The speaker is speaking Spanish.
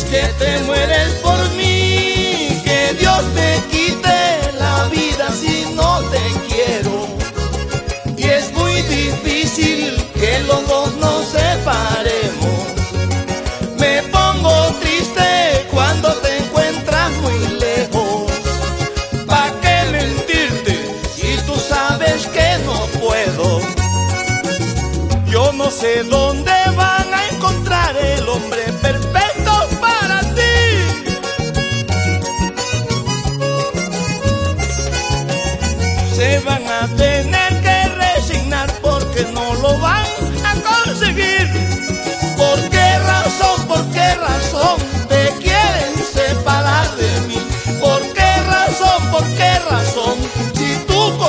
que te mueres por mí, que Dios me quite la vida si no te quiero. Y es muy difícil que los dos nos separemos. Me pongo triste cuando te encuentras muy lejos. ¿Pa' qué mentirte si tú sabes que no puedo? Yo no sé dónde van a encontrar el hombre perfecto para ti. Se van a tener